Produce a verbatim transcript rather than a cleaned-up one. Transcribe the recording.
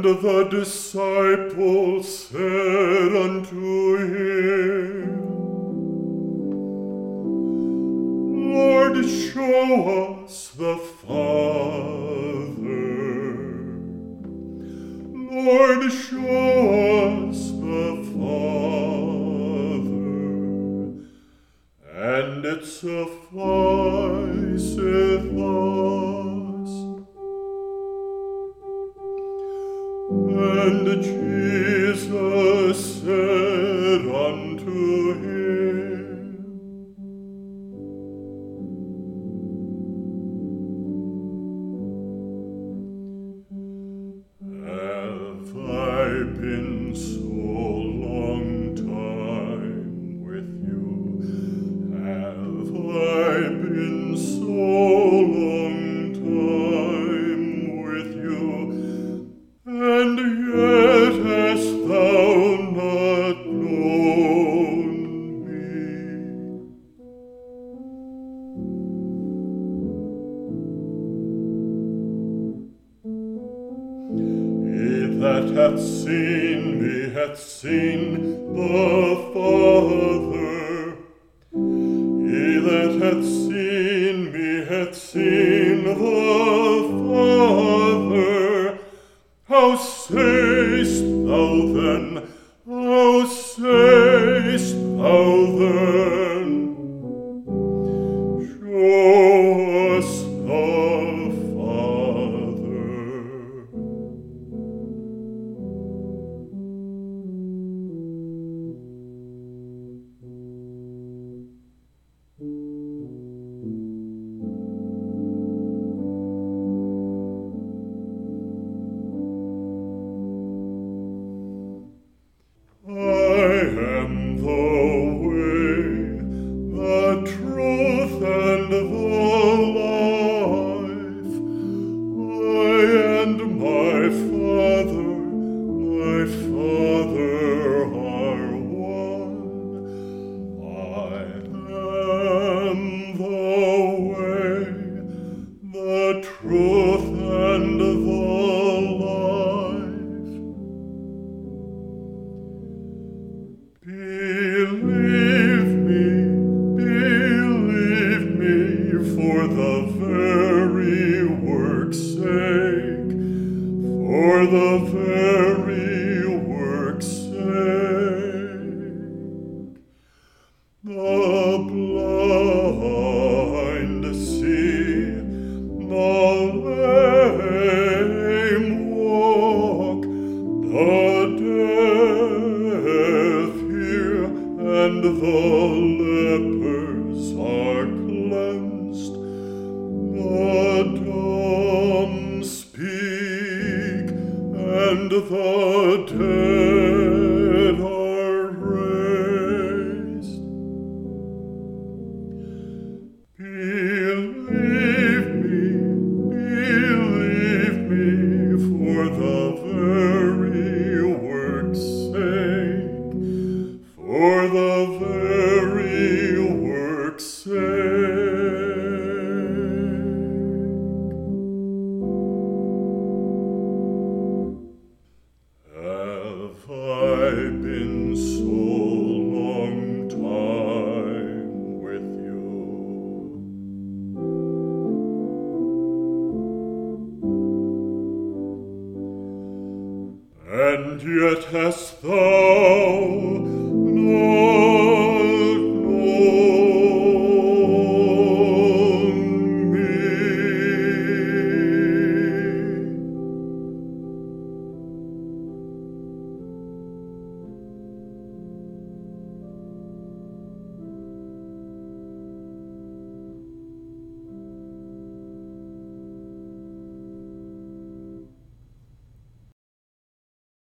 And the disciples said unto him, Lord, show us the Father. Lord, show us the Father, and it sufficeth us. And Jesus said unto him, Have I been so long time with you? Have I been so long time with you? And yet hast thou not known me? He that hath seen me hath seen the Father. He that hath seen me hath seen the Father. How sayest thou then, how sayest thou then, show us the Father? I am the way, the truth, and the life. I and my Father, my Father are one. I am the way, the truth, and the life. Believe me, believe me, for the very work's sake, for the very work's sake. The blind see, the lame walk, the deaf hear, and the lepers are cleansed. The dumb speak, and the dead are raised. Believe me, believe me, for the very work's sake, for the very work's sake. Have I been so long time with you? And yet hast thou not